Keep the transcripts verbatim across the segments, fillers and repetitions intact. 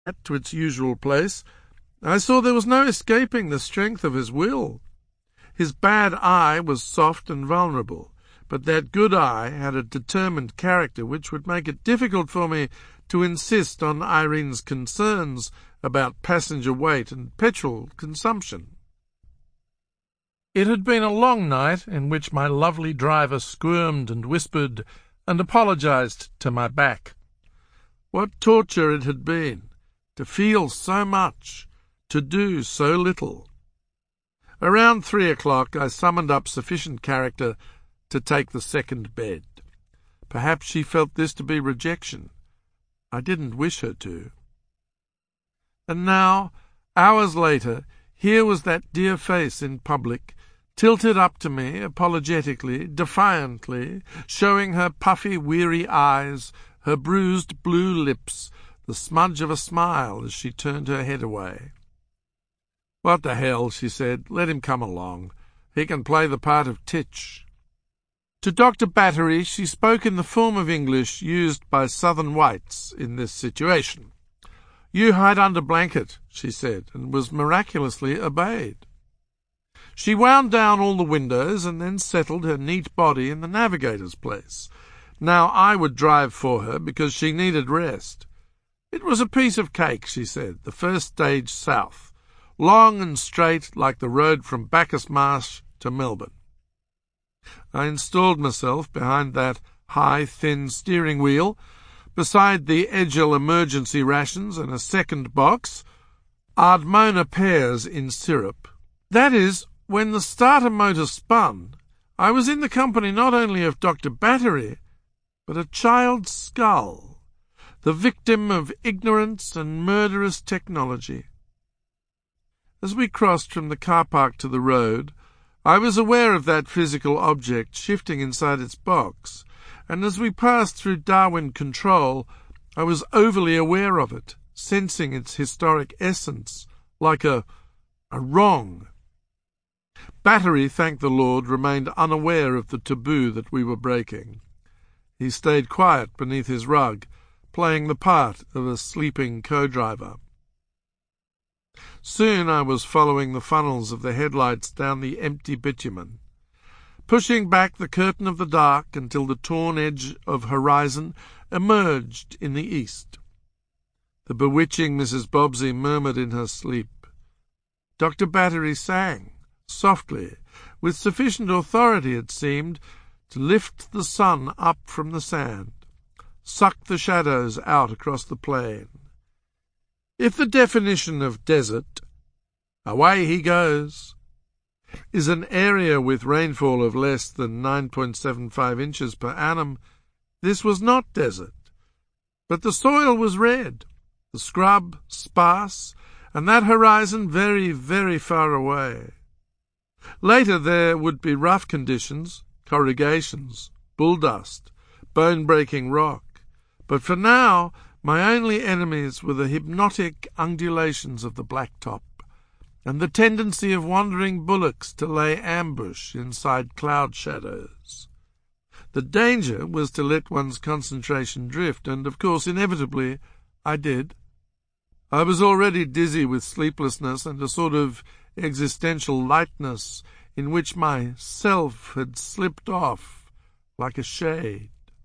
to its usual place, I saw there was no escaping the strength of his will. His bad eye was soft and vulnerable, but that good eye had a determined character which would make it difficult for me to insist on Irene's concerns about passenger weight and petrol consumption. It had been a long night in which my lovely driver squirmed and whispered and apologized to my back. What torture it had been, to feel so much, to do so little. Around three o'clock I summoned up sufficient character to take the second bed. Perhaps she felt this to be rejection. I didn't wish her to. And now, hours later, here was that dear face in public, tilted up to me apologetically, defiantly, showing her puffy, weary eyes, her bruised blue lips, the smudge of a smile as she turned her head away. "What the hell," she said. "Let him come along. He can play the part of Titch." To Doctor Battery she spoke in the form of English used by southern whites in this situation. "You hide under blanket," she said, and was miraculously obeyed. She wound down all the windows and then settled her neat body in the navigator's place. Now I would drive for her because she needed rest. It was a piece of cake, she said, the first stage south, long and straight like the road from Bacchus Marsh to Melbourne. I installed myself behind that high, thin steering wheel, beside the Edgell emergency rations and a second box, Ardmona pears in syrup. That is, when the starter motor spun, I was in the company not only of Doctor Battery, but a child's skull, the victim of ignorance and murderous technology. As we crossed from the car park to the road, I was aware of that physical object shifting inside its box, and as we passed through Darwin Control, I was overly aware of it, sensing its historic essence, like a, a wrong. Battery, thank the Lord, remained unaware of the taboo that we were breaking. He stayed quiet beneath his rug, playing the part of a sleeping co-driver. Soon I was following the funnels of the headlights down the empty bitumen, pushing back the curtain of the dark until the torn edge of horizon emerged in the east. The bewitching Missus Bobbsey murmured in her sleep. Doctor Battery sang, softly, with sufficient authority, it seemed, to lift the sun up from the sand, suck the shadows out across the plain. If the definition of desert, away he goes, is an area with rainfall of less than nine point seven five inches per annum, this was not desert. But the soil was red, the scrub sparse, and that horizon very, very far away. Later there would be rough conditions, corrugations, bull dust, bone-breaking rock, but for now my only enemies were the hypnotic undulations of the blacktop, and the tendency of wandering bullocks to lay ambush inside cloud shadows. The danger was to let one's concentration drift, and of course inevitably I did. I was already dizzy with sleeplessness and a sort of existential lightness in which my self had slipped off like a shade.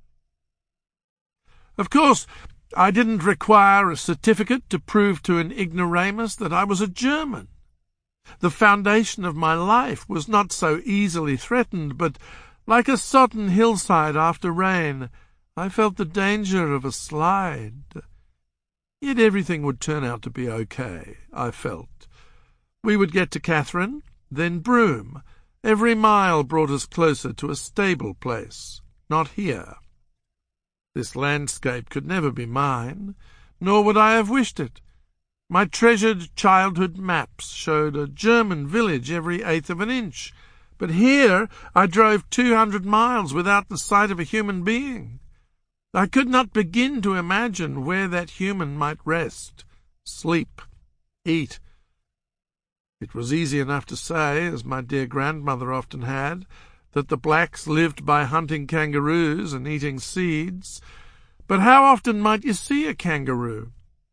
Of course, I didn't require a certificate to prove to an ignoramus that I was a German. The foundation of my life was not so easily threatened, but like a sodden hillside after rain, I felt the danger of a slide. Yet everything would turn out to be okay, I felt. We would get to Catherine, then Broome. Every mile brought us closer to a stable place, not here. This landscape could never be mine, nor would I have wished it. My treasured childhood maps showed a German village every eighth of an inch, but here I drove two hundred miles without the sight of a human being. I could not begin to imagine where that human might rest, sleep, eat. It was easy enough to say, as my dear grandmother often had, that the blacks lived by hunting kangaroos and eating seeds, but how often might you see a kangaroo?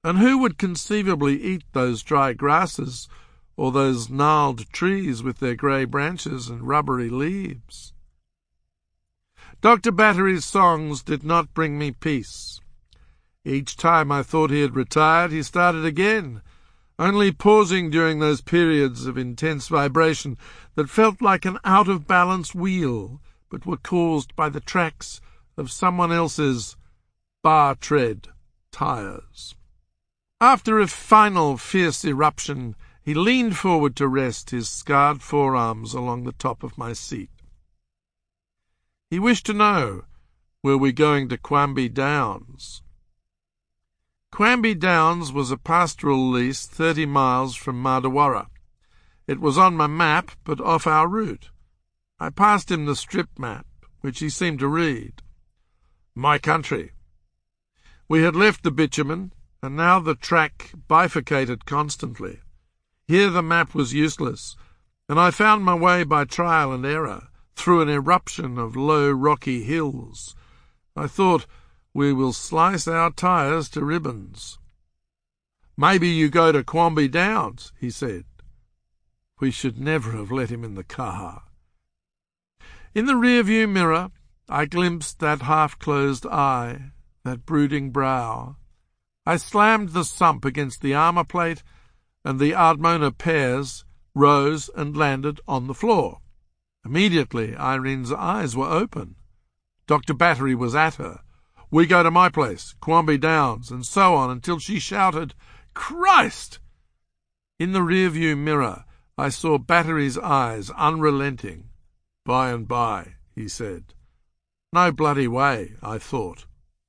And who would conceivably eat those dry grasses or those gnarled trees with their grey branches and rubbery leaves? Doctor Battery's songs did not bring me peace. Each time I thought he had retired, he started again, only pausing during those periods of intense vibration that felt like an out-of-balance wheel, but were caused by the tracks of someone else's bar-tread tires. After a final fierce eruption, he leaned forward to rest his scarred forearms along the top of my seat. He wished to know, were we going to Quamby Downs? Quamby Downs was a pastoral lease thirty miles from Mardawarra. It was on my map, but off our route. I passed him the strip map, which he seemed to read. My country. We had left the bitumen, and now the track bifurcated constantly. Here the map was useless, and I found my way by trial and error, through an eruption of low rocky hills. I thought, we will slice our tires to ribbons. Maybe you go to Quamby Downs, he said. We should never have let him in the car. In the rear-view mirror, I glimpsed that half-closed eye, that brooding brow. I slammed the sump against the armour plate, and the Ardmona pears rose and landed on the floor. Immediately, Irene's eyes were open. Doctor Battery was at her. We go to my place, Quamby Downs, and so on, until she shouted, Christ! In the rear-view mirror, I saw Battery's eyes unrelenting. By and by, he said. No bloody way, I thought.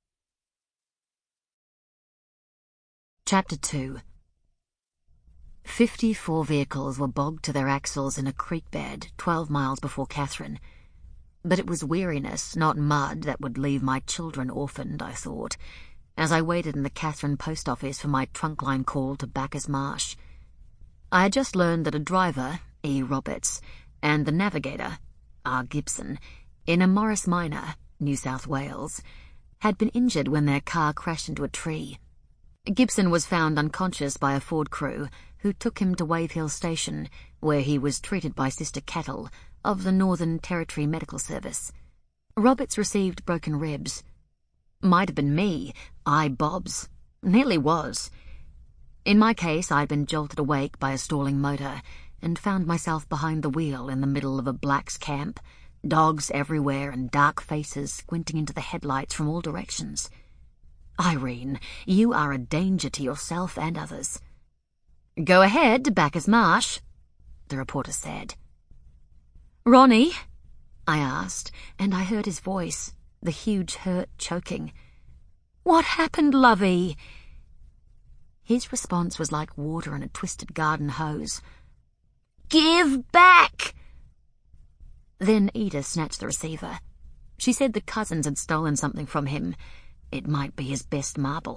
Chapter two. Fifty-four vehicles were bogged to their axles in a creek bed twelve miles before Katherine. But it was weariness, not mud, that would leave my children orphaned, I thought, as I waited in the Katherine post office for my trunk-line call to Bacchus Marsh. I had just learned that a driver, E. Roberts, and the navigator, R. Gibson, in a Morris Minor, New South Wales, had been injured when their car crashed into a tree. Gibson was found unconscious by a Ford crew, who took him to Wave Hill Station, where he was treated by Sister Kettle of the Northern Territory Medical Service. Roberts received broken ribs. Might have been me, I Bob's. Nearly was. In my case, I'd been jolted awake by a stalling motor, and found myself behind the wheel in the middle of a blacks' camp, dogs everywhere and dark faces squinting into the headlights from all directions. Irene, you are a danger to yourself and others. Go ahead, Bacchus Marsh, the reporter said. Ronnie? I asked, and I heard his voice, the huge hurt choking. What happened, lovey? His response was like water in a twisted garden hose. Give back! Then Edith snatched the receiver. She said the cousins had stolen something from him. It might be his best marble.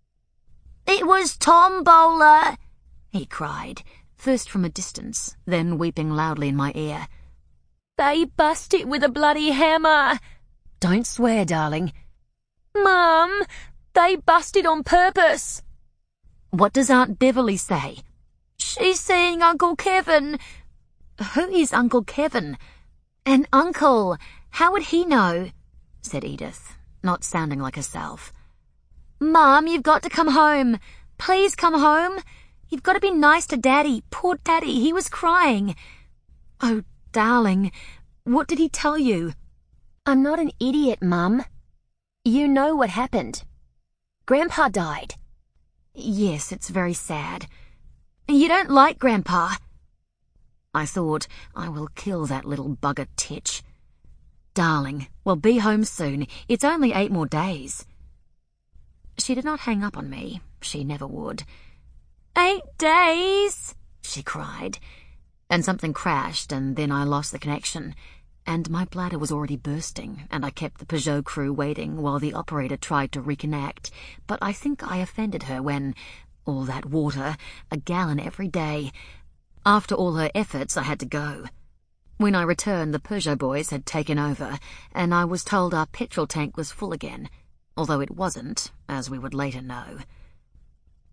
It was Tom Bowler, he cried, first from a distance, then weeping loudly in my ear. They bust it with a bloody hammer. Don't swear, darling. Mum, they busted on purpose. What does Aunt Beverly say? She's seeing Uncle Kevin. Who is Uncle Kevin? An uncle. How would he know? Said Edith, not sounding like herself. Mum, you've got to come home. Please come home. You've got to be nice to Daddy. Poor Daddy, he was crying. Oh, darling, what did he tell you? I'm not an idiot, Mum. You know what happened. Grandpa died. Yes, it's very sad. You don't like Grandpa? I thought, I will kill that little bugger Titch. Darling, we'll be home soon. It's only eight more days. She did not hang up on me. She never would. Eight days, she cried. And something crashed, and then I lost the connection. And my bladder was already bursting, and I kept the Peugeot crew waiting while the operator tried to reconnect. But I think I offended her when, all that water, a gallon every day. After all her efforts, I had to go. When I returned, the Peugeot boys had taken over, and I was told our petrol tank was full again, although it wasn't, as we would later know.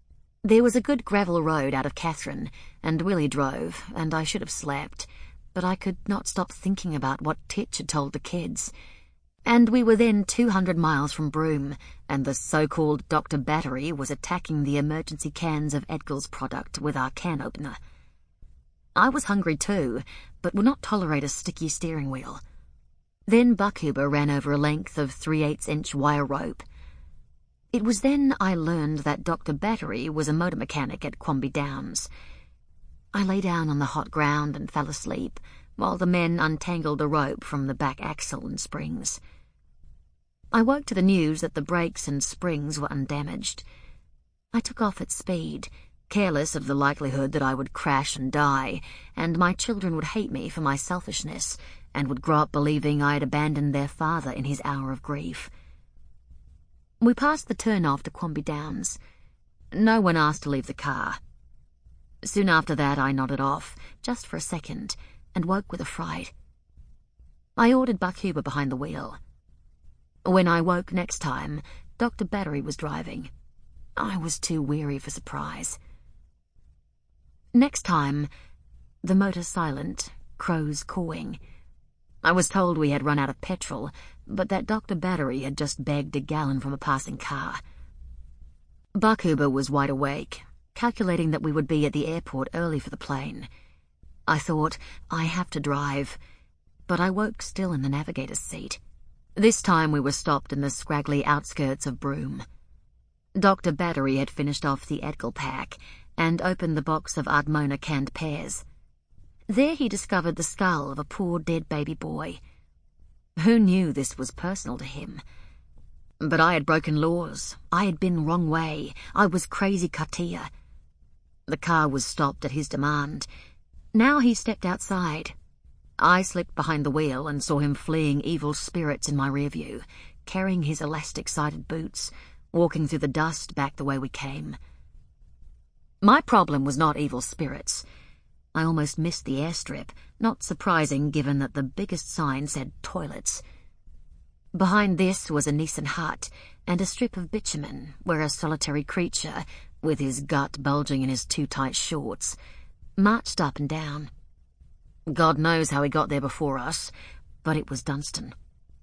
There was a good gravel road out of Katherine, and Willie drove, and I should have slept, but I could not stop thinking about what Titch had told the kids. And we were then two hundred miles from Broome, and the so-called Doctor Battery was attacking the emergency cans of Edgell's product with our can opener. I was hungry too, but would not tolerate a sticky steering wheel. Then Buckhuber ran over a length of three-eighths inch wire rope. It was then I learned that Doctor Battery was a motor mechanic at Quamby Downs. I lay down on the hot ground and fell asleep, while the men untangled the rope from the back axle and springs. I woke to the news that the brakes and springs were undamaged. I took off at speed, careless of the likelihood that I would crash and die, and my children would hate me for my selfishness, and would grow up believing I had abandoned their father in his hour of grief. We passed the turn-off to Quamby Downs. No one asked to leave the car. Soon after that I nodded off, just for a second, and woke with a fright. I ordered Buckhuber behind the wheel. When I woke next time, Doctor Battery was driving. I was too weary for surprise. Next time, the motor silent, crows cawing. I was told we had run out of petrol, but that Doctor Battery had just begged a gallon from a passing car. Buckhuber was wide awake, calculating that we would be at the airport early for the plane. I thought, I have to drive, but I woke still in the navigator's seat. This time we were stopped in the scraggly outskirts of Broome. Doctor Battery had finished off the Edgell pack and opened the box of Ardmona canned pears. There he discovered the skull of a poor dead baby boy. Who knew this was personal to him? But I had broken laws. I had been wrong way. I was crazy Katia. The car was stopped at his demand. Now he stepped outside. I slipped behind the wheel and saw him fleeing evil spirits in my rear view, carrying his elastic-sided boots, walking through the dust back the way we came. My problem was not evil spirits. I almost missed the airstrip, not surprising given that the biggest sign said toilets. Behind this was a Nissen hut and a strip of bitumen where a solitary creature, with his gut bulging in his too tight shorts, marched up and down. God knows how he got there before us, but it was Dunstan.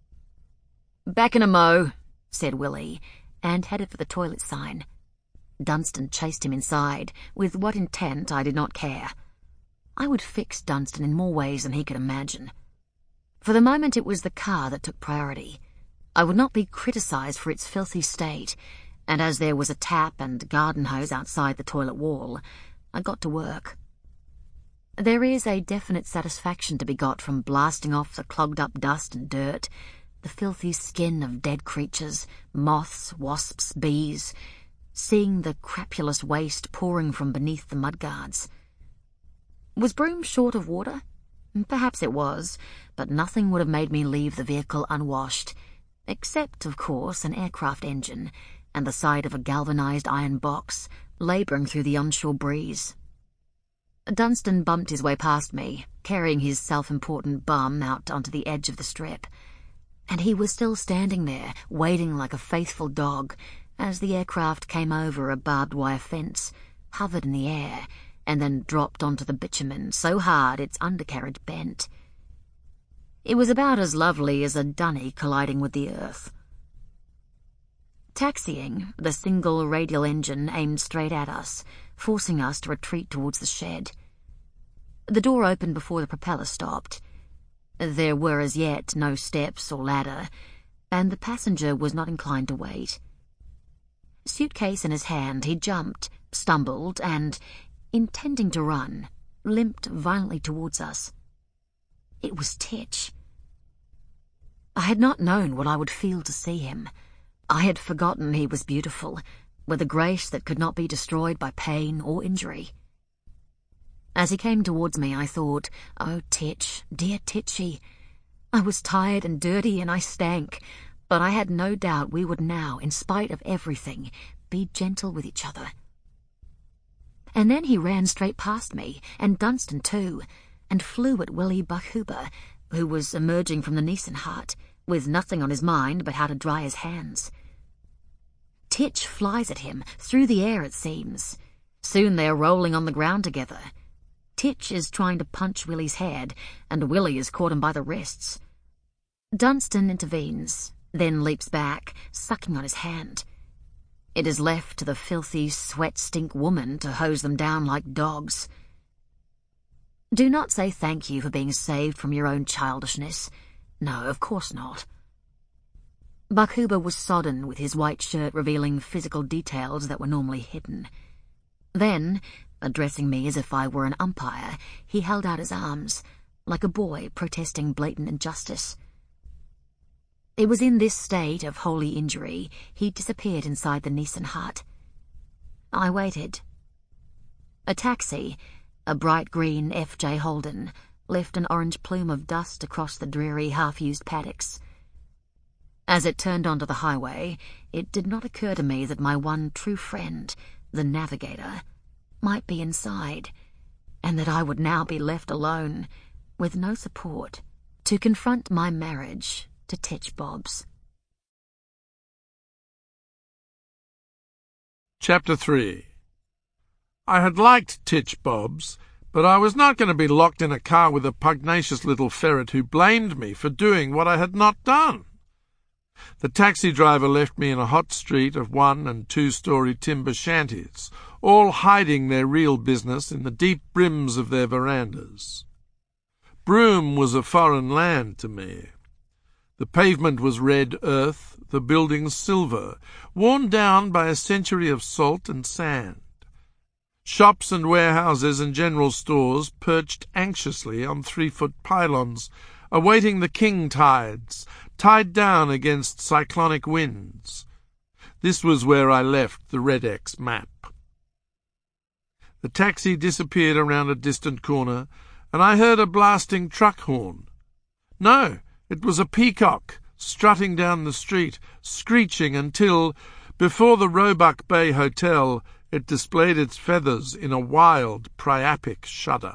"Back in a mo," said Willie, and headed for the toilet sign. Dunstan chased him inside, with what intent I did not care. I would fix Dunstan in more ways than he could imagine. For the moment it was the car that took priority. I would not be criticised for its filthy state, and as there was a tap and garden hose outside the toilet wall, I got to work. There is a definite satisfaction to be got from blasting off the clogged-up dust and dirt, the filthy skin of dead creatures, moths, wasps, bees, seeing the crapulous waste pouring from beneath the mudguards. Was Broome short of water? Perhaps it was, but nothing would have made me leave the vehicle unwashed, except, of course, an aircraft engine and the side of a galvanized iron box, labouring through the onshore breeze. Dunstan bumped his way past me, carrying his self-important bum out onto the edge of the strip, and he was still standing there, waiting like a faithful dog, as the aircraft came over a barbed wire fence, hovered in the air, and then dropped onto the bitumen so hard its undercarriage bent. It was about as lovely as a dunny colliding with the earth. Taxiing, the single radial engine aimed straight at us, forcing us to retreat towards the shed. The door opened before the propeller stopped. There were as yet no steps or ladder, and the passenger was not inclined to wait. Suitcase in his hand, he jumped, stumbled, and, intending to run, limped violently towards us. It was Titch. I had not known what I would feel to see him. I had forgotten he was beautiful, with a grace that could not be destroyed by pain or injury. As he came towards me, I thought, oh, Titch, dear Titchy. I was tired and dirty and I stank, but I had no doubt we would now, in spite of everything, be gentle with each other. And then he ran straight past me, and Dunstan too, and flew at Willie Buckhuber, who was emerging from the Nissen hut, with nothing on his mind but how to dry his hands. Titch flies at him, through the air it seems. Soon they're rolling on the ground together. Titch is trying to punch Willie's head, and Willie has caught him by the wrists. Dunstan intervenes, then leaps back, sucking on his hand. It is left to the filthy, sweat-stink woman to hose them down like dogs. Do not say thank you for being saved from your own childishness. No, of course not. Buck Huber was sodden, with his white shirt revealing physical details that were normally hidden. Then, addressing me as if I were an umpire, he held out his arms, like a boy protesting blatant injustice. It was in this state of holy injury he disappeared inside the Neeson hut. I waited. A taxi, a bright green F J Holden, left an orange plume of dust across the dreary half-used paddocks. As it turned onto the highway, it did not occur to me that my one true friend, the navigator, might be inside, and that I would now be left alone, with no support, to confront my marriage to Titch Bobs. Chapter three. I had liked Titch Bobs, but I was not going to be locked in a car with a pugnacious little ferret who blamed me for doing what I had not done. The taxi driver left me in a hot street of one- and two-storey timber shanties, all hiding their real business in the deep brims of their verandas. Broome was a foreign land to me. The pavement was red earth, the buildings silver, worn down by a century of salt and sand. Shops and warehouses and general stores perched anxiously on three-foot pylons, awaiting the king tides, tied down against cyclonic winds. This was where I left the Red X map. The taxi disappeared around a distant corner, and I heard a blasting truck horn. No, it was a peacock, strutting down the street, screeching until, before the Roebuck Bay Hotel, it displayed its feathers in a wild, priapic shudder.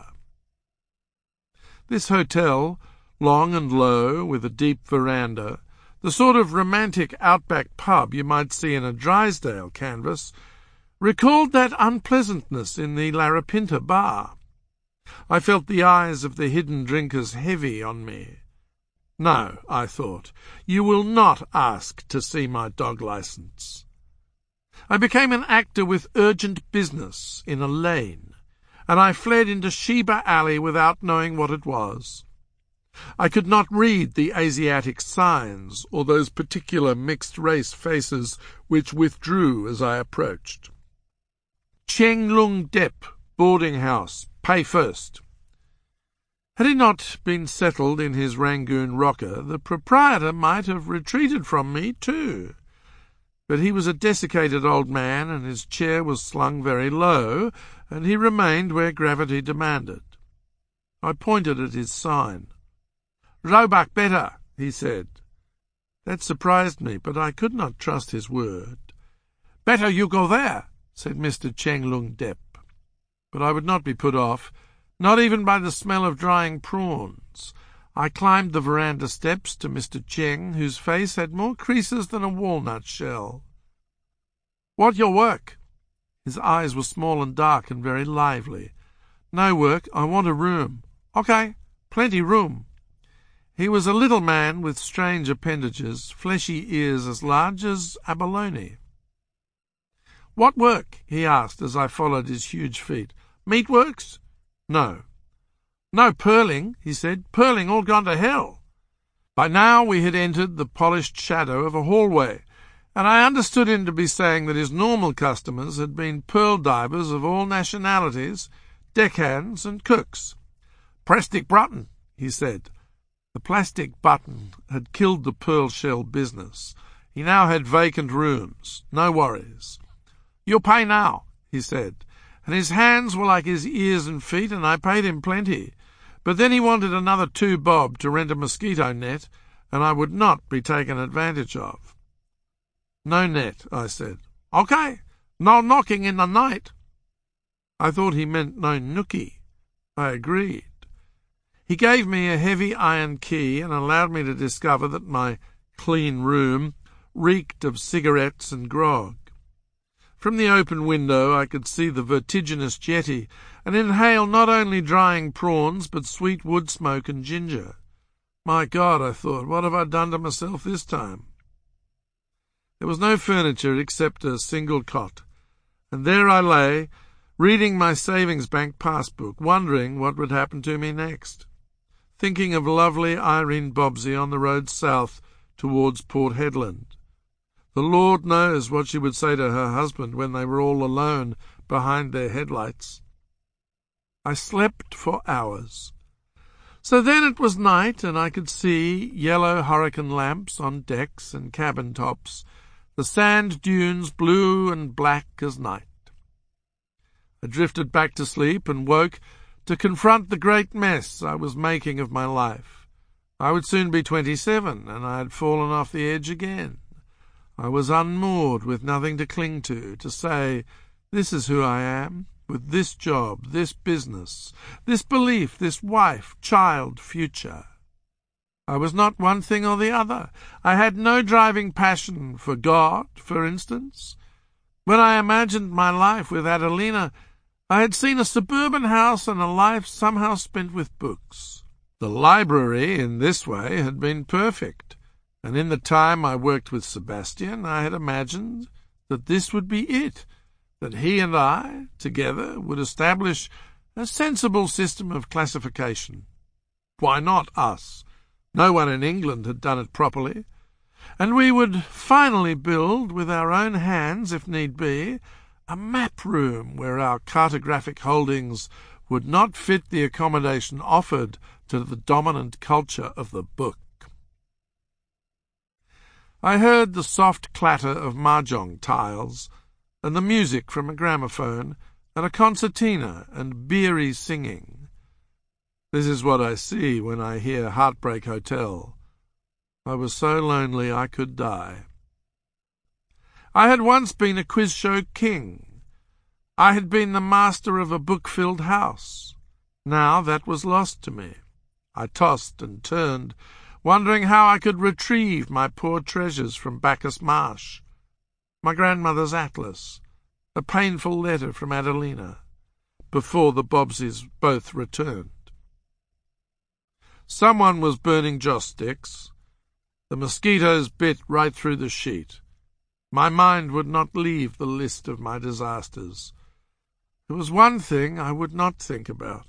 This hotel, long and low, with a deep veranda, the sort of romantic outback pub you might see in a Drysdale canvas, recalled that unpleasantness in the Larapinta bar. I felt the eyes of the hidden drinkers heavy on me. No, I thought, you will not ask to see my dog licence. I became an actor with urgent business in a lane, and I fled into Sheba Alley without knowing what it was. I could not read the Asiatic signs or those particular mixed-race faces which withdrew as I approached. Cheng Lung Dep, boarding house, pay first. Had he not been settled in his Rangoon rocker, the proprietor might have retreated from me too. But he was a desiccated old man, and his chair was slung very low, and he remained where gravity demanded. I pointed at his sign. "Roebuck better," he said. That surprised me, but I could not trust his word. "Better you go there," said Mister Cheng Lung Dep. But I would not be put off, not even by the smell of drying prawns. I climbed the veranda steps to Mister Cheng, whose face had more creases than a walnut shell. "What your work?" His eyes were small and dark and very lively. "No work. I want a room." "Okay, plenty room." He was a little man with strange appendages, fleshy ears as large as abalone. "What work?" he asked as I followed his huge feet. "Meatworks?" "No." "No purling," he said. "Purling all gone to hell." By now we had entered the polished shadow of a hallway, and I understood him to be saying that his normal customers had been pearl divers of all nationalities, deckhands and cooks. "Plastic button," he said. The plastic button had killed the pearl shell business. He now had vacant rooms. No worries. "You'll pay now," he said, and his hands were like his ears and feet, and I paid him plenty. But then he wanted another two bob to rent a mosquito net, and I would not be taken advantage of. "No net," I said. "Okay, no knocking in the night." I thought he meant no nookie. I agreed. He gave me a heavy iron key and allowed me to discover that my clean room reeked of cigarettes and grog. From the open window I could see the vertiginous jetty and inhale not only drying prawns but sweet wood smoke and ginger. My God, I thought, what have I done to myself this time? There was no furniture except a single cot, and there I lay, reading my savings bank passbook, wondering what would happen to me next, thinking of lovely Irene Bobbsey on the road south towards Port Hedland. The Lord knows what she would say to her husband when they were all alone behind their headlights. I slept for hours. So then it was night, and I could see yellow hurricane lamps on decks and cabin tops, the sand dunes blue and black as night. I drifted back to sleep and woke to confront the great mess I was making of my life. I would soon be twenty-seven, and I had fallen off the edge again. I was unmoored with nothing to cling to, to say, this is who I am, with this job, this business, this belief, this wife, child, future. I was not one thing or the other. I had no driving passion for God, for instance. When I imagined my life with Adelina, I had seen a suburban house and a life somehow spent with books. The library, in this way, had been perfect. And in the time I worked with Sebastian, I had imagined that this would be it, that he and I, together, would establish a sensible system of classification. Why not us? No one in England had done it properly. And we would finally build, with our own hands if need be, a map room where our cartographic holdings would not fit the accommodation offered to the dominant culture of the book. I heard the soft clatter of mahjong tiles, and the music from a gramophone, and a concertina, and beery singing. This is what I see when I hear Heartbreak Hotel. I was so lonely I could die. I had once been a quiz show king. I had been the master of a book-filled house. Now that was lost to me. I tossed and turned, wondering how I could retrieve my poor treasures from Bacchus Marsh, my grandmother's atlas, a painful letter from Adelina, before the Bobbseys both returned. Someone was burning joss sticks. The mosquitoes bit right through the sheet. My mind would not leave the list of my disasters. There was one thing I would not think about.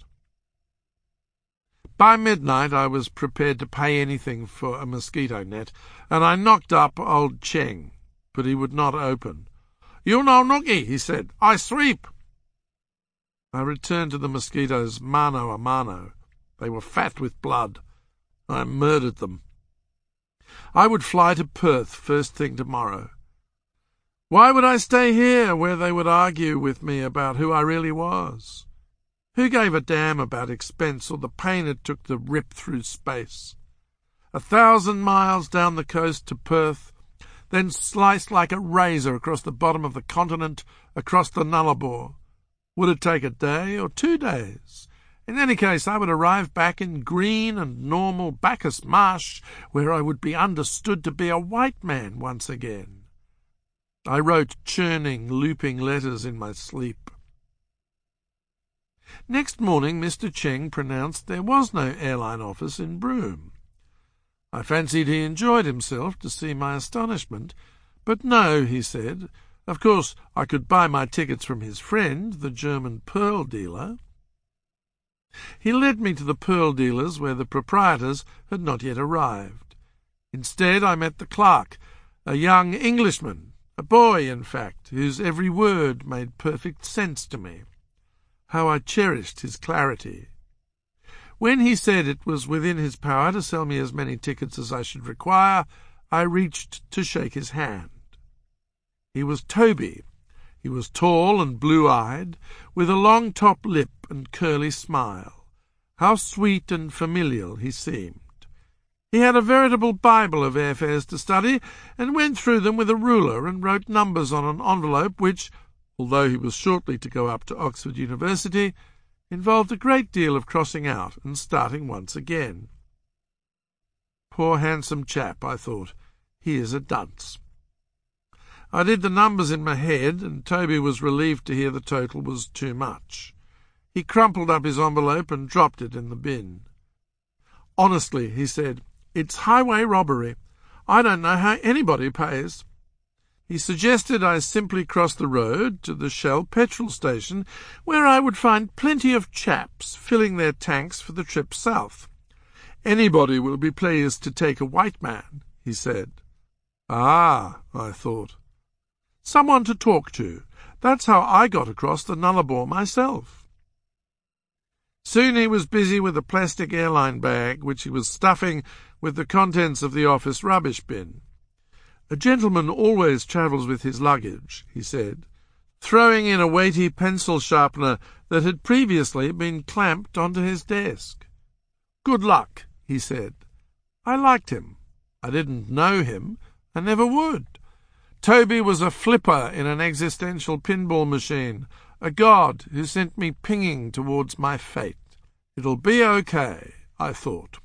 By midnight I was prepared to pay anything for a mosquito net, and I knocked up old Cheng, but he would not open. "You no nookie," he said. "I sweep." I returned to the mosquitoes mano a mano. They were fat with blood. I murdered them. I would fly to Perth first thing tomorrow. Why would I stay here where they would argue with me about who I really was? Who gave a damn about expense or the pain it took to rip through space? A thousand miles down the coast to Perth, then sliced like a razor across the bottom of the continent, across the Nullarbor. Would it take a day or two days? In any case, I would arrive back in green and normal Bacchus Marsh, where I would be understood to be a white man once again. I wrote churning, looping letters in my sleep. Next morning Mister Cheng pronounced there was no airline office in Broome. I fancied he enjoyed himself to see my astonishment, but no, he said. Of course I could buy my tickets from his friend, the German pearl dealer. He led me to the pearl dealers where the proprietors had not yet arrived. Instead I met the clerk, a young Englishman, a boy, in fact, whose every word made perfect sense to me. How I cherished his clarity. When he said it was within his power to sell me as many tickets as I should require, I reached to shake his hand. He was Toby. He was tall and blue-eyed, with a long top lip and curly smile. How sweet and familial he seemed. He had a veritable Bible of airfares to study, and went through them with a ruler and wrote numbers on an envelope which, although he was shortly to go up to Oxford University, involved a great deal of crossing out and starting once again. Poor handsome chap, I thought. He is a dunce. I did the numbers in my head, and Toby was relieved to hear the total was too much. He crumpled up his envelope and dropped it in the bin. "Honestly," he said, "it's highway robbery. I don't know how anybody pays." He suggested I simply cross the road to the Shell petrol station, where I would find plenty of chaps filling their tanks for the trip south. "Anybody will be pleased to take a white man," he said. Ah, I thought. Someone to talk to. That's how I got across the Nullarbor myself. Soon he was busy with a plastic airline bag, which he was stuffing with the contents of the office rubbish bin. "A gentleman always travels with his luggage," he said, throwing in a weighty pencil sharpener that had previously been clamped onto his desk. "Good luck," he said. I liked him. I didn't know him. I never would. Toby was a flipper in an existential pinball machine, a god who sent me pinging towards my fate. It'll be okay, I thought.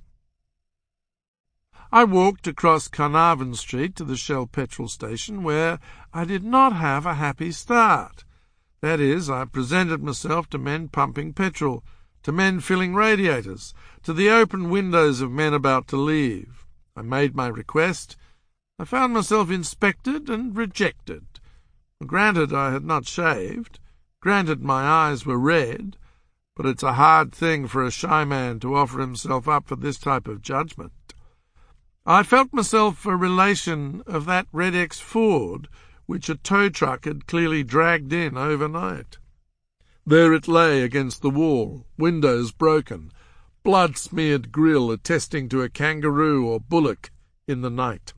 I walked across Carnarvon Street to the Shell petrol station, where I did not have a happy start. That is, I presented myself to men pumping petrol, to men filling radiators, to the open windows of men about to leave. I made my request. I found myself inspected and rejected. Granted, I had not shaved. Granted, my eyes were red. But it's a hard thing for a shy man to offer himself up for this type of judgment. I felt myself a relation of that Red X Ford which a tow truck had clearly dragged in overnight. There it lay against the wall, windows broken, blood-smeared grille attesting to a kangaroo or bullock in the night.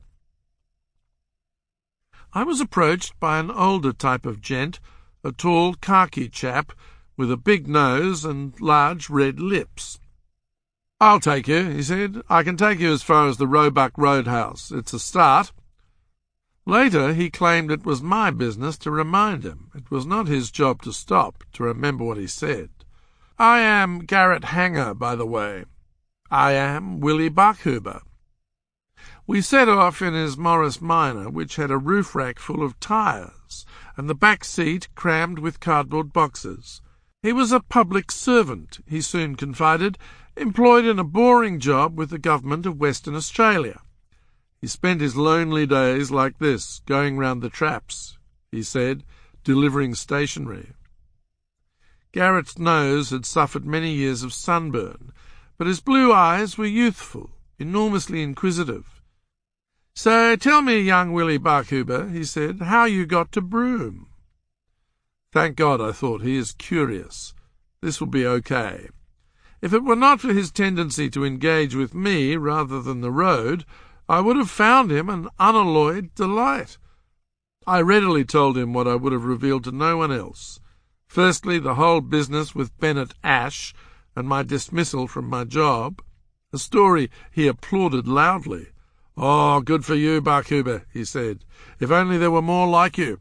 I was approached by an older type of gent, a tall khaki chap with a big nose and large red lips. "I'll take you," he said. "I can take you as far as the Roebuck Roadhouse. It's a start." Later he claimed it was my business to remind him. It was not his job to stop, to remember what he said. "I am Garrett Hanger, by the way. I am Willie Bachhuber." We set off in his Morris Minor, which had a roof rack full of tyres, and the back seat crammed with cardboard boxes. He was a public servant, he soon confided, employed in a boring job with the government of Western Australia. He spent his lonely days like this, going round the traps, he said, delivering stationery. Garrett's nose had suffered many years of sunburn, but his blue eyes were youthful, enormously inquisitive. "So tell me, young Willie Bachhuber," he said, "how you got to Broome." Thank God, I thought, he is curious. This will be okay. If it were not for his tendency to engage with me rather than the road, I would have found him an unalloyed delight. I readily told him what I would have revealed to no one else. Firstly, the whole business with Bennett Ash and my dismissal from my job, a story he applauded loudly. "Oh, good for you, Bachhuber," he said. "If only there were more like you."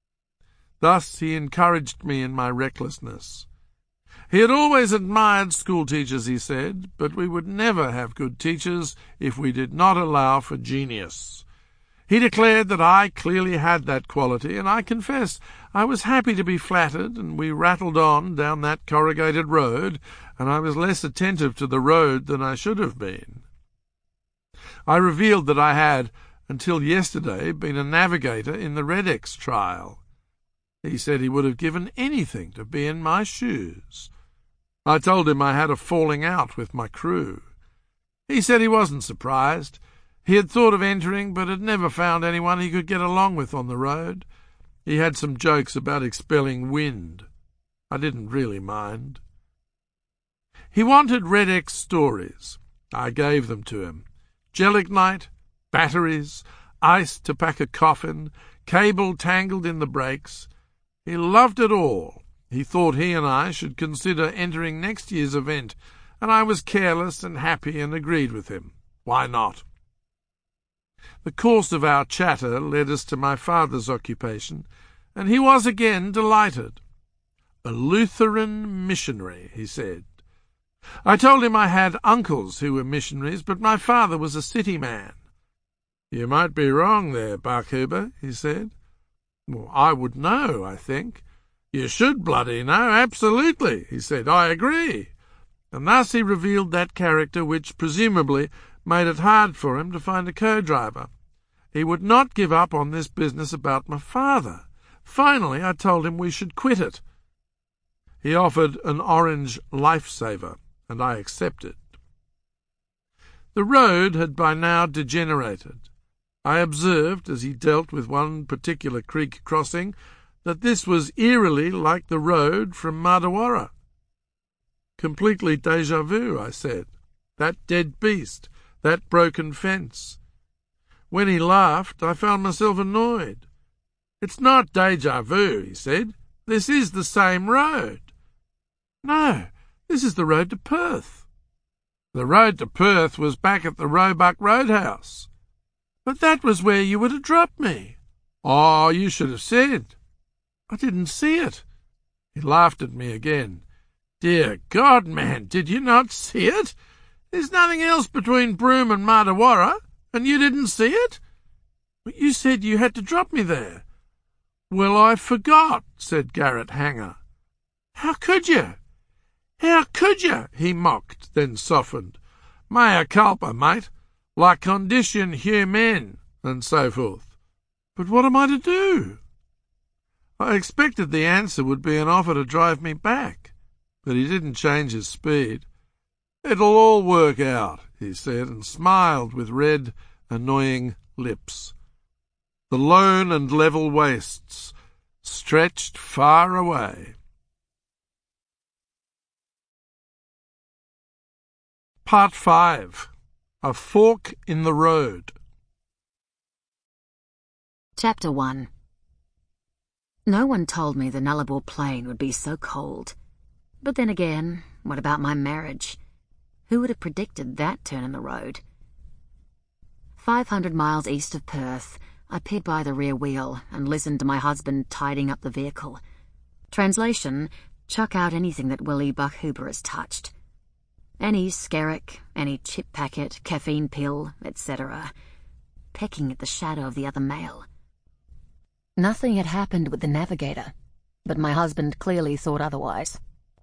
Thus he encouraged me in my recklessness. He had always admired school teachers, he said, but we would never have good teachers if we did not allow for genius. He declared that I clearly had that quality, and I confess I was happy to be flattered, and we rattled on down that corrugated road, and I was less attentive to the road than I should have been. I revealed that I had, until yesterday, been a navigator in the Red X trial. He said he would have given anything to be in my shoes. I told him I had a falling out with my crew. He said he wasn't surprised. He had thought of entering, but had never found anyone he could get along with on the road. He had some jokes about expelling wind. I didn't really mind. He wanted Red X stories. I gave them to him. Gelignite, batteries, ice to pack a coffin, cable tangled in the brakes. He loved it all. He thought he and I should consider entering next year's event, and I was careless and happy and agreed with him. Why not? The course of our chatter led us to my father's occupation, and he was again delighted. "A Lutheran missionary," he said. I told him I had uncles who were missionaries, but my father was a city man. "You might be wrong there, Bachhuber," he said. Well, I would know, I think. You should bloody know, absolutely, he said. I agree. And thus he revealed that character which, presumably, made it hard for him to find a co-driver. He would not give up on this business about my father. Finally, I told him we should quit it. He offered an orange lifesaver, and I accepted. The road had by now degenerated. I observed, as he dealt with one particular creek crossing, that this was eerily like the road from Mardawarra. Completely déjà vu, I said. That dead beast, that broken fence. When he laughed, I found myself annoyed. It's not déjà vu, he said. This is the same road. No, this is the road to Perth. The road to Perth was back at the Roebuck Roadhouse. But that was where you would have dropped me. Oh, you should have said. I didn't see it. He laughed at me again. Dear God, man, did you not see it? There's nothing else between Broome and Mardawarra, and you didn't see it? But you said you had to drop me there. Well, I forgot, said Garrett Hanger. How could you? How could you? He mocked, then softened. Mea culpa, mate. La condition humaine, and so forth. But what am I to do? I expected the answer would be an offer to drive me back, but he didn't change his speed. It'll all work out, he said, and smiled with red, annoying lips. The lone and level wastes stretched far away. Part five. A Fork in the Road. Chapter one. No one told me the Nullarbor Plain would be so cold. But then again, what about my marriage? Who would have predicted that turn in the road? Five hundred miles east of Perth, I peered by the rear wheel and listened to my husband tidying up the vehicle. Translation, chuck out anything that Willie Buckhuber has touched. Any skerrick, any chip packet, caffeine pill, et cetera, pecking at the shadow of the other male. Nothing had happened with the navigator, but my husband clearly thought otherwise.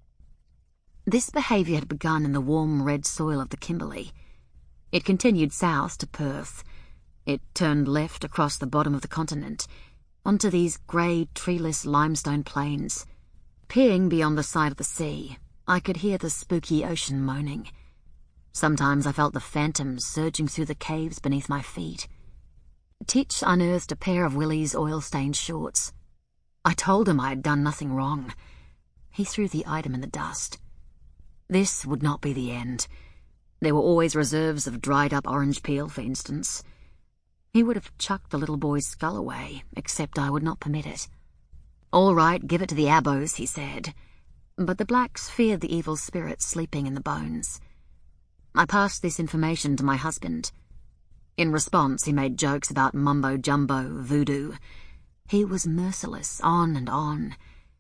This behaviour had begun in the warm red soil of the Kimberley. It continued south to Perth. It turned left across the bottom of the continent, onto these grey, treeless limestone plains. Peering beyond the side of the sea, I could hear the spooky ocean moaning. Sometimes I felt the phantoms surging through the caves beneath my feet. Titch unearthed a pair of Willie's oil-stained shorts. I told him I had done nothing wrong. He threw the item in the dust. This would not be the end. There were always reserves of dried-up orange peel, for instance. He would have chucked the little boy's skull away, except I would not permit it. All right, give it to the abos, he said. But the blacks feared the evil spirits sleeping in the bones. I passed this information to my husband. In response, he made jokes about mumbo-jumbo, voodoo. He was merciless, on and on.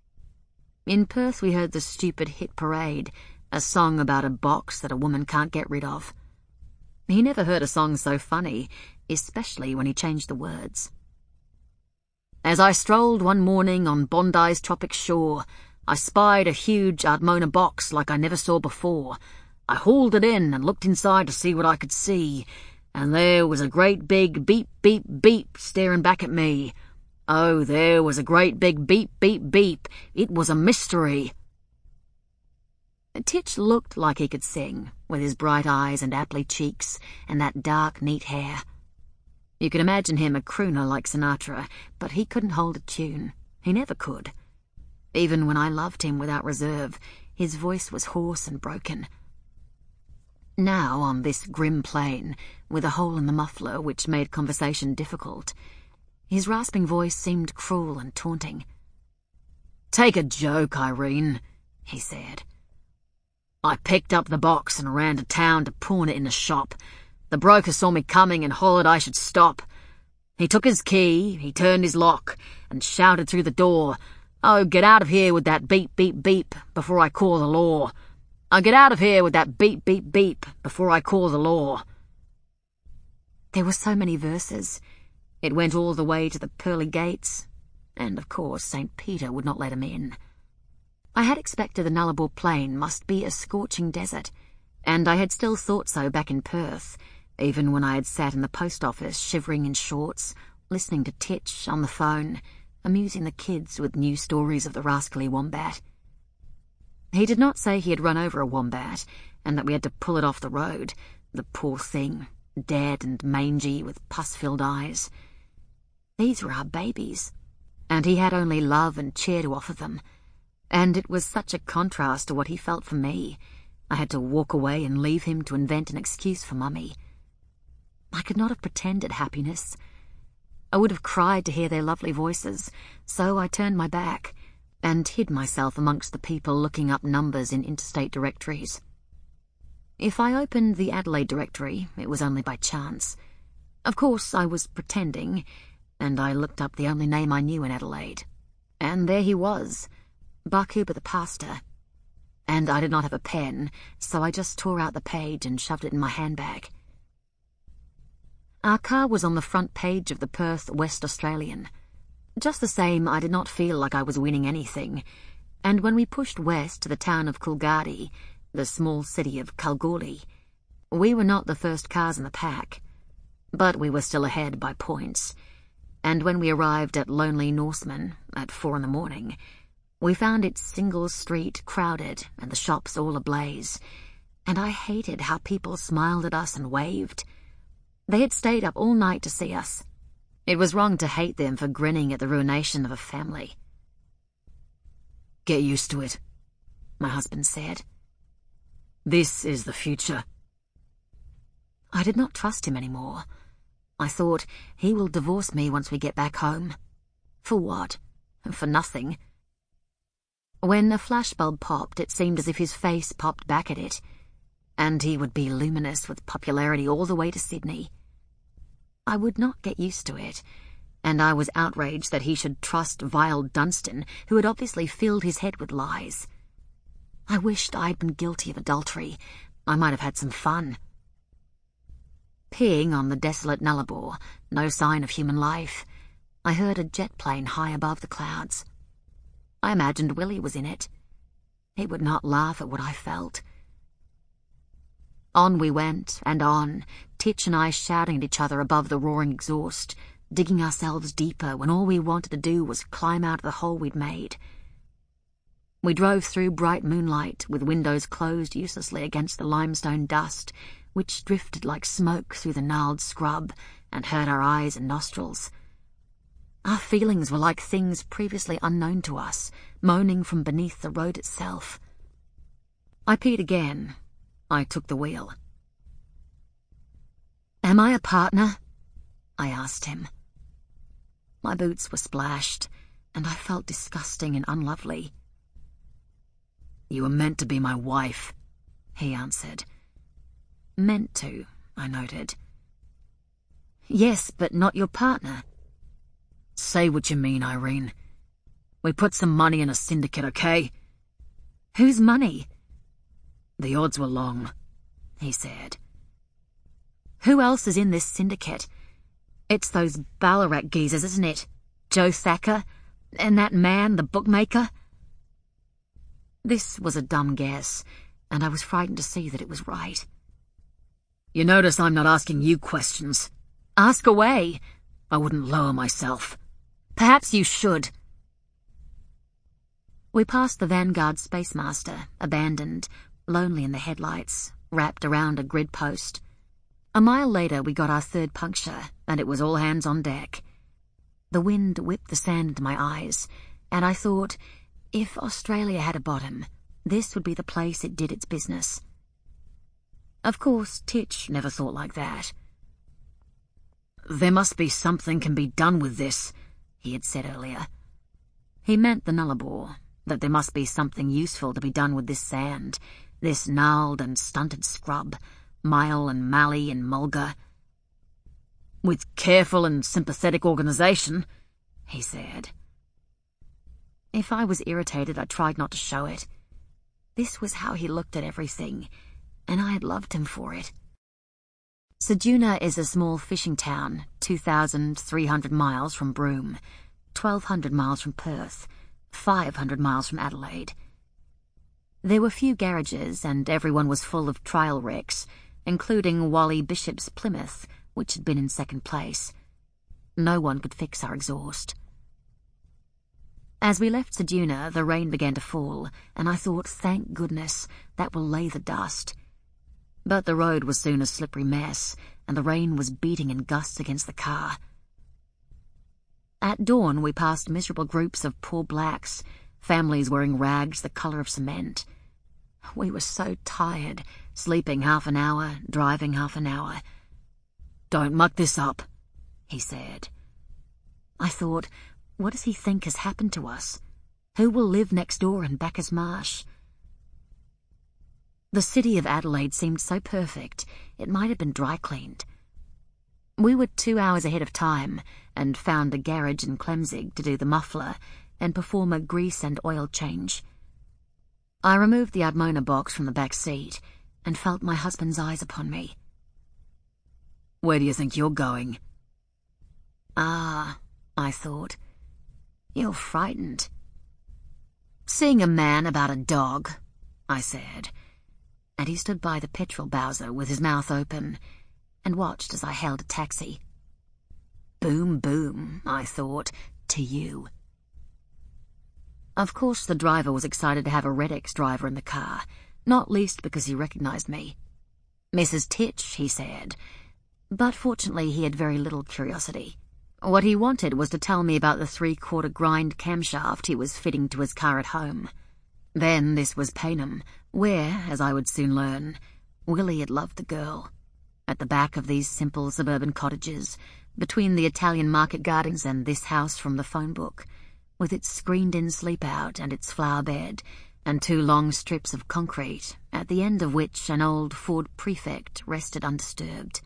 In Perth we heard the stupid hit parade, a song about a box that a woman can't get rid of. He never heard a song so funny, especially when he changed the words. As I strolled one morning on Bondi's tropic shore, I spied a huge Ardmona box like I never saw before. I hauled it in and looked inside to see what I could see, and there was a great big beep, beep, beep staring back at me. Oh, there was a great big beep, beep, beep. It was a mystery. Titch looked like he could sing, with his bright eyes and aptly cheeks, and that dark, neat hair. You could imagine him a crooner like Sinatra, but he couldn't hold a tune. He never could. Even when I loved him without reserve, his voice was hoarse and broken. Now, on this grim plain, with a hole in the muffler which made conversation difficult, his rasping voice seemed cruel and taunting. "Take a joke, Irene," he said. "I picked up the box and ran to town to pawn it in a shop. The broker saw me coming and hollered I should stop. He took his key, he turned his lock, and shouted through the door, 'Oh, get out of here with that beep, beep, beep, before I call the law. Oh, get out of here with that beep, beep, beep, before I call the law.'" There were so many verses. It went all the way to the pearly gates. and of course Saint Peter would not let him in. I had expected the Nullarbor Plain must be a scorching desert, and I had still thought so back in Perth, even when I had sat in the post office shivering in shorts, listening to Titch on the phone, amusing the kids with new stories of the rascally wombat. He did not say he had run over a wombat, and that we had to pull it off the road, the poor thing, dead and mangy with pus-filled eyes. These were our babies, and he had only love and cheer to offer them, and it was such a contrast to what he felt for me. I had to walk away and leave him to invent an excuse for Mummy. I could not have pretended happiness. I would have cried to hear their lovely voices, so I turned my back and hid myself amongst the people looking up numbers in interstate directories. If I opened the Adelaide directory, it was only by chance. Of course, I was pretending, and I looked up the only name I knew in Adelaide. And there he was, Buck Hooper the pastor. And I did not have a pen, so I just tore out the page and shoved it in my handbag. Our car was on the front page of the Perth West Australian. Just the same, I did not feel like I was winning anything, and when we pushed west to the town of Coolgardie, the small city of Kalgoorlie, we were not the first cars in the pack, but we were still ahead by points, and when we arrived at Lonely Norseman at four in the morning, we found its single street crowded and the shops all ablaze, and I hated how people smiled at us and waved. They had stayed up all night to see us. It was wrong to hate them for grinning at the ruination of a family. "Get used to it," my husband said. "This is the future." I did not trust him anymore. I thought, he will divorce me once we get back home. For what? For nothing. When a flashbulb popped, it seemed as if his face popped back at it, and he would be luminous with popularity all the way to Sydney. I would not get used to it, and I was outraged that he should trust vile Dunstan, who had obviously filled his head with lies. I wished I had been guilty of adultery. I might have had some fun. Peeing on the desolate Nullarbor, no sign of human life, I heard a jet plane high above the clouds. I imagined Willie was in it. He would not laugh at what I felt. On we went, and on, Titch and I shouting at each other above the roaring exhaust, digging ourselves deeper when all we wanted to do was climb out of the hole we'd made. We drove through bright moonlight, with windows closed uselessly against the limestone dust, which drifted like smoke through the gnarled scrub and hurt our eyes and nostrils. Our feelings were like things previously unknown to us, moaning from beneath the road itself. I peed again. I took the wheel. "Am I a partner?" I asked him. My boots were splashed, and I felt disgusting and unlovely. "You were meant to be my wife," he answered. Meant to, I noted. "Yes, but not your partner." "Say what you mean, Irene. We put some money in a syndicate, okay?" "Whose money?" "The odds were long," he said. "Who else is in this syndicate? It's those Ballarat geezers, isn't it? Joe Thacker, and that man, the bookmaker?" This was a dumb guess, and I was frightened to see that it was right. "You notice I'm not asking you questions." "Ask away." "I wouldn't lower myself." "Perhaps you should." We passed the Vanguard Spacemaster, abandoned, lonely in the headlights, wrapped around a grid post. A mile later we got our third puncture, and it was all hands on deck. The wind whipped the sand into my eyes, and I thought, if Australia had a bottom, this would be the place it did its business. Of course, Titch never thought like that. "There must be something can be done with this," he had said earlier. He meant the Nullarbor, that there must be something useful to be done with this sand, this gnarled and stunted scrub, Myall and Mallee and Mulga. "With careful and sympathetic organisation," he said. If I was irritated, I tried not to show it. This was how he looked at everything, and I had loved him for it. Ceduna is a small fishing town, two thousand three hundred miles from Broome, twelve hundred miles from Perth, five hundred miles from Adelaide. There were few garages, and everyone was full of trial wrecks, including Wally Bishop's Plymouth, which had been in second place. No one could fix our exhaust. As we left Ceduna, the rain began to fall, and I thought, thank goodness, that will lay the dust. But the road was soon a slippery mess, and the rain was beating in gusts against the car. At dawn, we passed miserable groups of poor blacks, families wearing rags the colour of cement. We were so tired, sleeping half an hour, driving half an hour. "Don't muck this up," he said. I thought, what does he think has happened to us? Who will live next door in Bacchus Marsh? The city of Adelaide seemed so perfect, it might have been dry-cleaned. We were two hours ahead of time, and found a garage in Clemzig to do the muffler and perform a grease and oil change. I removed the Ardmona box from the back seat and felt my husband's eyes upon me. "Where do you think you're going?" Ah, I thought, you're frightened. "Seeing a man about a dog," I said, and he stood by the petrol bowser with his mouth open and watched as I hailed a taxi. Boom, boom, I thought, to you. Of course the driver was excited to have a Red X driver in the car, not least because he recognized me. "Missus Titch," he said, but fortunately he had very little curiosity. What he wanted was to tell me about the three-quarter grind camshaft he was fitting to his car at home. Then this was Payneham, where, as I would soon learn, Willie had loved the girl. At the back of these simple suburban cottages, between the Italian market gardens and this house from the phone book, with its screened-in sleep-out and its flower bed, and two long strips of concrete, at the end of which an old Ford Prefect rested undisturbed.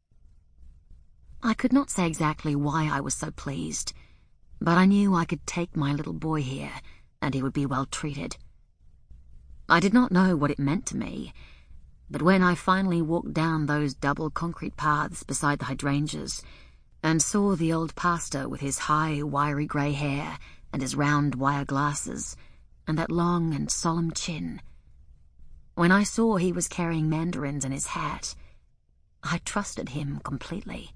I could not say exactly why I was so pleased, but I knew I could take my little boy here, and he would be well treated. I did not know what it meant to me, but when I finally walked down those double concrete paths beside the hydrangeas, and saw the old pastor with his high, wiry grey hair and his round wire glasses, and that long and solemn chin, when I saw he was carrying mandarins in his hat, I trusted him completely.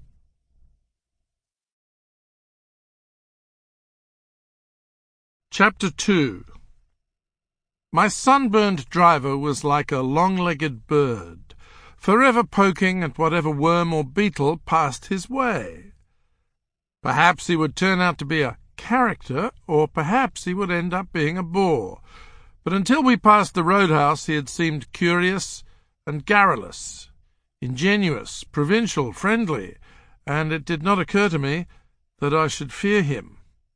Chapter two. My sunburned driver was like a long-legged bird, forever poking at whatever worm or beetle passed his way. Perhaps he would turn out to be a character, or perhaps he would end up being a bore, but until we passed the roadhouse he had seemed curious and garrulous, ingenuous, provincial, friendly, and it did not occur to me that I should fear him.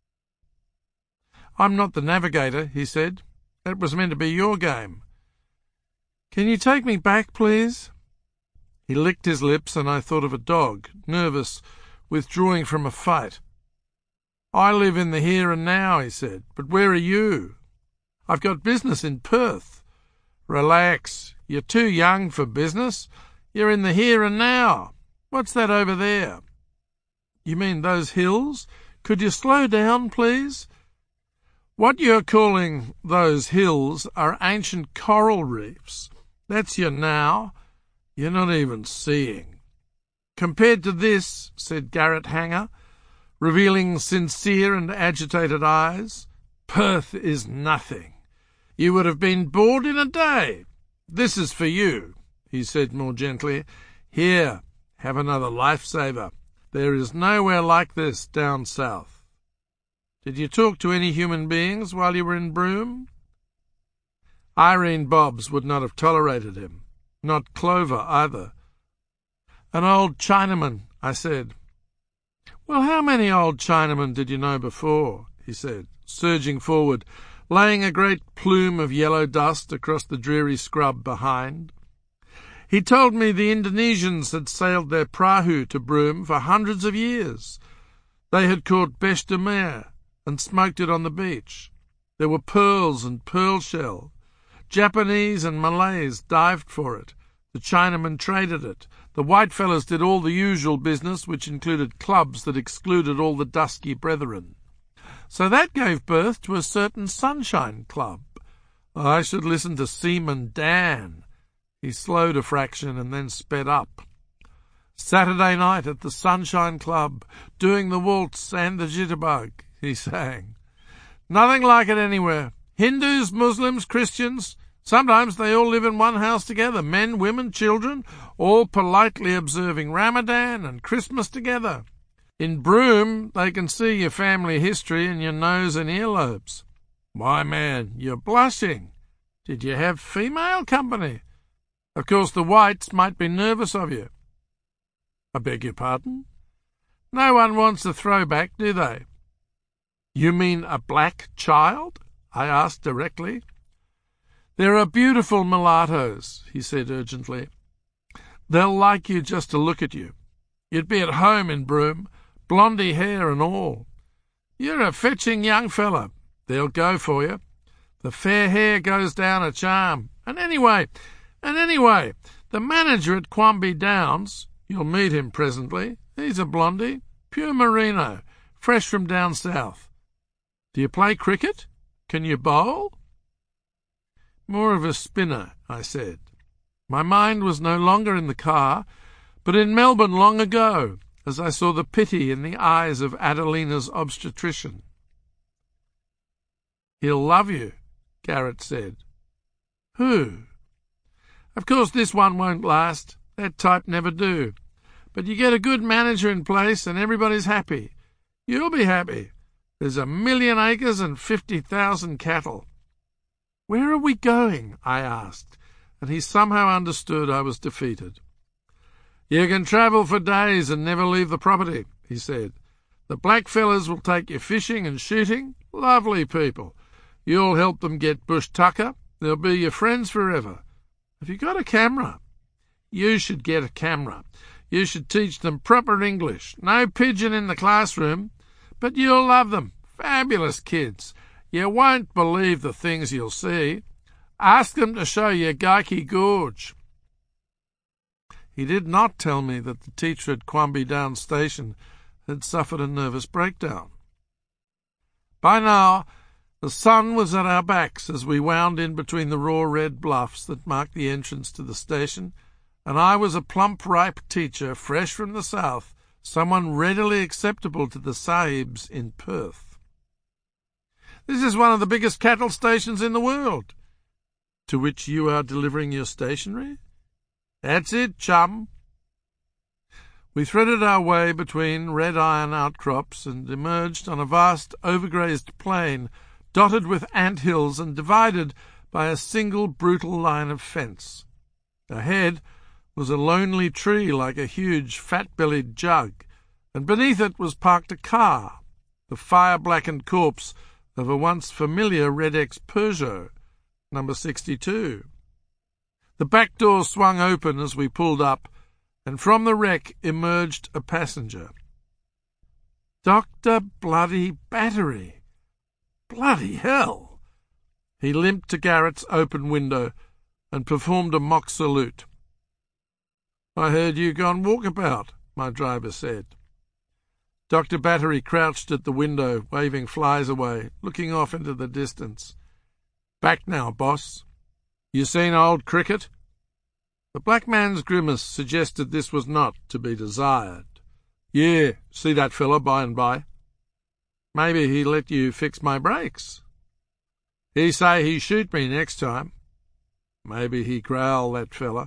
"I'm not the navigator," he said. "It was meant to be your game. Can you take me back, please?" He licked his lips, and I thought of a dog, nervous, withdrawing from a fight. "I live in the here and now," he said. "But where are you?" "I've got business in Perth." "Relax. You're too young for business. You're in the here and now. What's that over there?" "You mean those hills? Could you slow down, please?" "What you're calling those hills are ancient coral reefs. That's your now. You're not even seeing. Compared to this," said Garrett Hanger, revealing sincere and agitated eyes, "Perth is nothing. You would have been bored in a day. This is for you," he said more gently. "Here, have another lifesaver. There is nowhere like this down south. Did you talk to any human beings while you were in Broome?" Irene Bobbs would not have tolerated him, not Clover either. "An old Chinaman," I said. "Well, how many old Chinamen did you know before?" he said, surging forward, laying a great plume of yellow dust across the dreary scrub behind. He told me the Indonesians had sailed their prahu to Broome for hundreds of years. They had caught bêche de mer and smoked it on the beach. There were pearls and pearl shell. Japanese and Malays dived for it. The Chinamen traded it. The whitefellas did all the usual business, which included clubs that excluded all the dusky brethren. So that gave birth to a certain Sunshine Club. I should listen to Seaman Dan. He slowed a fraction and then sped up. Saturday night at the Sunshine Club, doing the waltz and the jitterbug, he sang. Nothing like it anywhere. Hindus, Muslims, Christians, sometimes they all live in one house together, men, women, children, all politely observing Ramadan and Christmas together. In Broome, they can see your family history in your nose and earlobes. Why, man, you're blushing. Did you have female company? Of course, the whites might be nervous of you. I beg your pardon? No one wants a throwback, do they? You mean a black child? I asked directly. There are beautiful mulattoes, he said urgently. They'll like you just to look at you. You'd be at home in Broome, blondie hair and all. You're a fetching young fella. They'll go for you. The fair hair goes down a charm. And anyway, and anyway, the manager at Quamby Downs, you'll meet him presently, he's a blondie, pure merino, fresh from down south. Do you play cricket? Can you bowl? More of a spinner, I said. My mind was no longer in the car, but in Melbourne long ago, as I saw the pity in the eyes of Adelina's obstetrician. He'll love you, Garrett said. Who? Of course this one won't last. That type never do. But you get a good manager in place and everybody's happy. You'll be happy. There's a million acres and fifty thousand cattle. Where are we going? I asked, and he somehow understood I was defeated. You can travel for days and never leave the property, he said. The blackfellas will take you fishing and shooting. Lovely people. You'll help them get bush tucker. They'll be your friends forever. Have you got a camera? You should get a camera. You should teach them proper English. No pigeon in the classroom. But you'll love them. Fabulous kids. You won't believe the things you'll see. Ask them to show you Geikie Gorge. He did not tell me that the teacher at Quamby Downs Station had suffered a nervous breakdown. By now, the sun was at our backs as we wound in between the raw red bluffs that marked the entrance to the station, and I was a plump, ripe teacher, fresh from the south, someone readily acceptable to the sahibs in Perth. This is one of the biggest cattle stations in the world. To which you are delivering your stationery? That's it, chum. We threaded our way between red iron outcrops and emerged on a vast overgrazed plain dotted with ant hills and divided by a single brutal line of fence. Ahead was a lonely tree like a huge fat-bellied jug, and beneath it was parked a car, the fire-blackened corpse of a once familiar Red X Peugeot, number sixty-two. The back door swung open as we pulled up, and from the wreck emerged a passenger. Doctor Bloody Battery. Bloody hell! He limped to Garrett's open window and performed a mock salute. I heard you gone walkabout, my driver said. Doctor Battery crouched at the window, waving flies away, looking off into the distance. Back now, boss. You seen old Cricket? The black man's grimace suggested this was not to be desired. Yeah, see that fella by and by. Maybe he let you fix my brakes. He say he shoot me next time. Maybe he growl, that fella.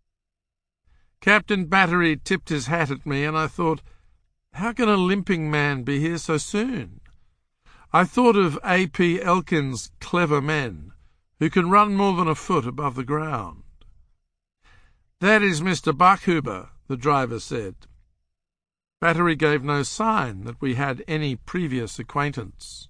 Captain Battery tipped his hat at me, and I thought, how can a limping man be here so soon? I thought of A. P. Elkin's Clever Men, who can run more than a foot above the ground. That is Mister Buckhuber, the driver said. Battery gave no sign that we had any previous acquaintance.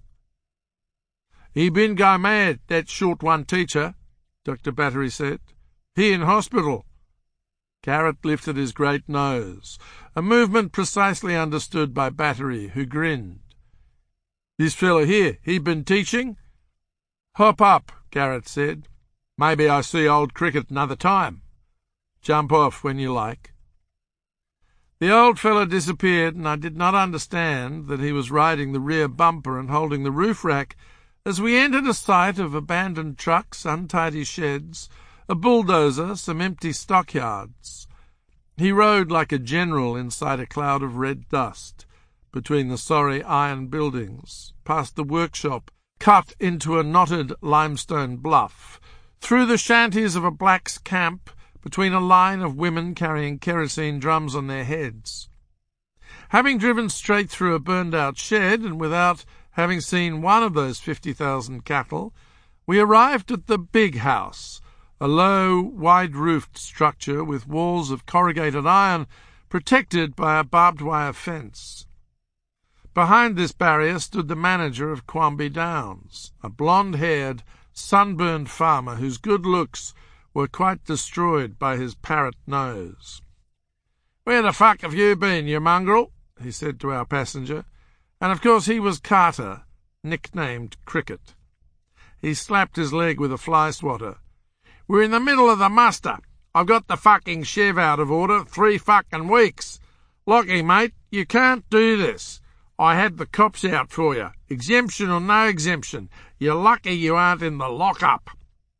He been go mad, that short one teacher, Doctor Battery said. He in hospital. Garrett lifted his great nose, a movement precisely understood by Battery, who grinned. This fellow here, he been teaching? Hop up, Garrett said. Maybe I see old Cricket another time. Jump off when you like. The old fellow disappeared, and I did not understand that he was riding the rear bumper and holding the roof rack as we entered a sight of abandoned trucks, untidy sheds, a bulldozer, some empty stockyards. He rode like a general inside a cloud of red dust, between the sorry iron buildings, past the workshop cut into a knotted limestone bluff, through the shanties of a black's camp, between a line of women carrying kerosene drums on their heads. Having driven straight through a burned-out shed, and without having seen one of those fifty thousand cattle, we arrived at the big house, a low, wide-roofed structure with walls of corrugated iron protected by a barbed wire fence. Behind this barrier stood the manager of Quamby Downs, a blonde-haired, sunburned farmer whose good looks were quite destroyed by his parrot nose. "Where the fuck have you been, you mongrel?" he said to our passenger, and of course he was Carter, nicknamed Cricket. He slapped his leg with a fly swatter. "We're in the middle of the muster. I've got the fucking Chev out of order three fucking weeks. Lockie, mate, you can't do this. I had the cops out for you. Exemption or no exemption. You're lucky you aren't in the lock-up."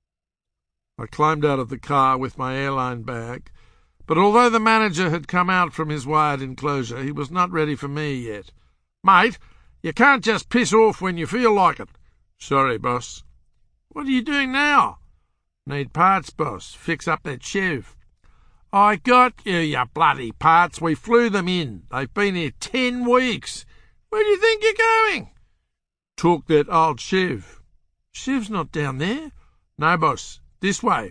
I climbed out of the car with my airline bag, but although the manager had come out from his wired enclosure, he was not ready for me yet. "Mate, you can't just piss off when you feel like it." "Sorry, boss." "What are you doing now?" "Need parts, boss. Fix up that Chev." "I got you, you bloody parts. We flew them in. They've been here ten weeks. Where do you think you're going?" "Took that old Chev." "Chev's not down there." "No, boss. This way."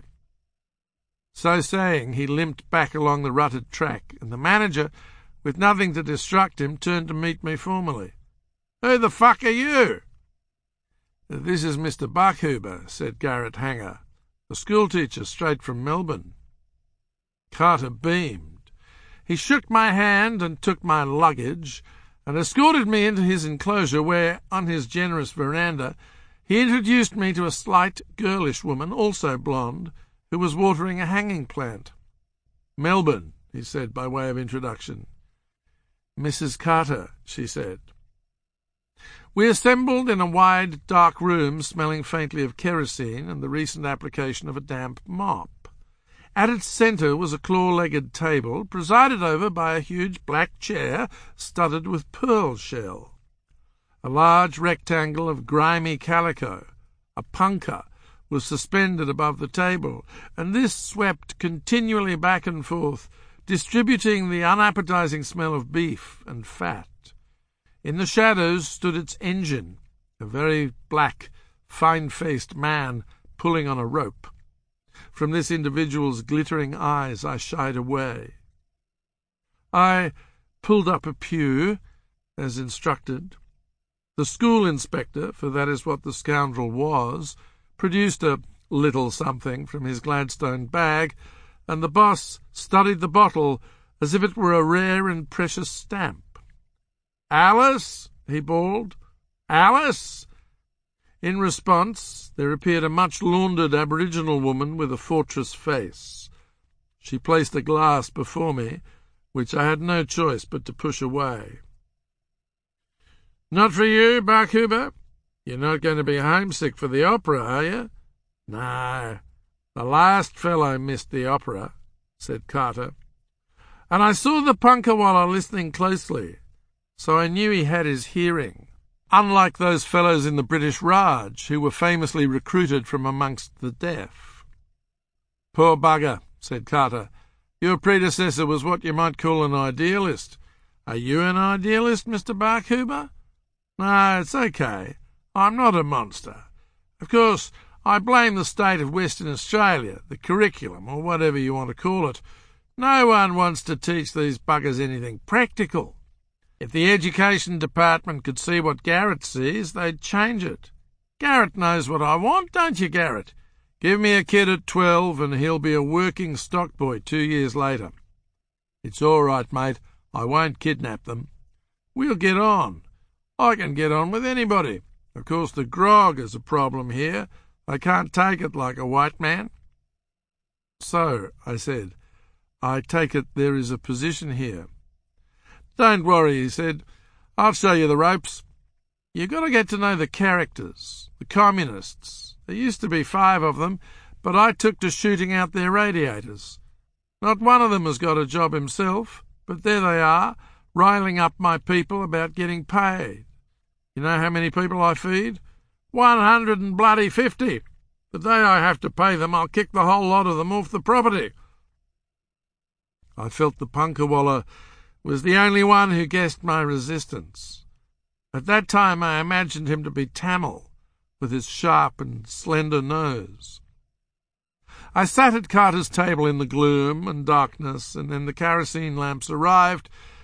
So saying, he limped back along the rutted track, and the manager, with nothing to distract him, turned to meet me formally. "Who the fuck are you?" "This is Mister Barkhuber," said Garrett Hanger, the schoolteacher straight from Melbourne. Carter beamed. He shook my hand and took my luggage, and escorted me into his enclosure where, on his generous veranda, he introduced me to a slight, girlish woman, also blonde, who was watering a hanging plant. "Melbourne," he said by way of introduction. "Missus Carter," she said. We assembled in a wide, dark room smelling faintly of kerosene and the recent application of a damp mop. At its centre was a claw-legged table, presided over by a huge black chair studded with pearl shell. A large rectangle of grimy calico, a punka, was suspended above the table, and this swept continually back and forth, distributing the unappetizing smell of beef and fat. In the shadows stood its engine, a very black, fine-faced man pulling on a rope. From this individual's glittering eyes I shied away. I pulled up a pew, as instructed. The school inspector, for that is what the scoundrel was, produced a little something from his Gladstone bag, and the boss studied the bottle as if it were a rare and precious stamp. "Alice?" he bawled. "Alice?" In response, there appeared a much-laundered Aboriginal woman with a fortress face. She placed a glass before me, which I had no choice but to push away. "Not for you, Barkhuber? You're not going to be homesick for the opera, are you?" "No, the last fellow missed the opera," said Carter. And I saw the punkawalla listening closely, so I knew he had his hearing, unlike those fellows in the British Raj who were famously recruited from amongst the deaf. "Poor bugger," said Carter. "Your predecessor was what you might call an idealist. Are you an idealist, Mister Barkhuber?" "No, it's okay. I'm not a monster. Of course, I blame the state of Western Australia, the curriculum, or whatever you want to call it. No one wants to teach these buggers anything practical. If the education department could see what Garrett sees, they'd change it. Garrett knows what I want, don't you, Garrett? Give me a kid at twelve and he'll be a working stock boy two years later. It's all right, mate. I won't kidnap them. We'll get on. I can get on with anybody. Of course, the grog is a problem here. I can't take it like a white man." "So," I said, "I take it there is a position here." "Don't worry," he said. "I'll show you the ropes. You've got to get to know the characters, the communists. There used to be five of them, but I took to shooting out their radiators. Not one of them has got a job himself, but there they are, riling up my people about getting paid. You know how many people I feed? One hundred and bloody fifty. The day I have to pay them, I'll kick the whole lot of them off the property." I felt the punkah-wallah was the only one who guessed my resistance. At that time I imagined him to be Tamil, with his sharp and slender nose. I sat at Carter's table in the gloom and darkness, and then the kerosene lamps arrived,